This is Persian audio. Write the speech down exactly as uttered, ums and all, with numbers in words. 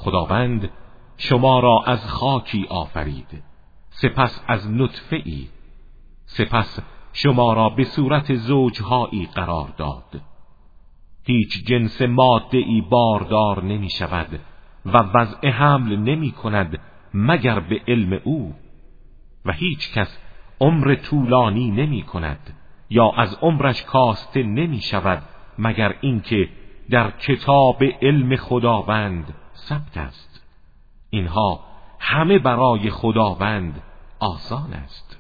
خداوند شما را از خاکی آفرید، سپس از نطفه ای، سپس شما را به صورت زوجهایی قرار داد. هیچ جنس ماده ای باردار نمی شود و وضع حمل نمی کند مگر به علم او، و هیچ کس عمر طولانی نمی کند یا از عمرش کاسته نمی شود مگر اینکه در کتاب علم خداوند ثبت است. اینها همه برای خداوند آسان است.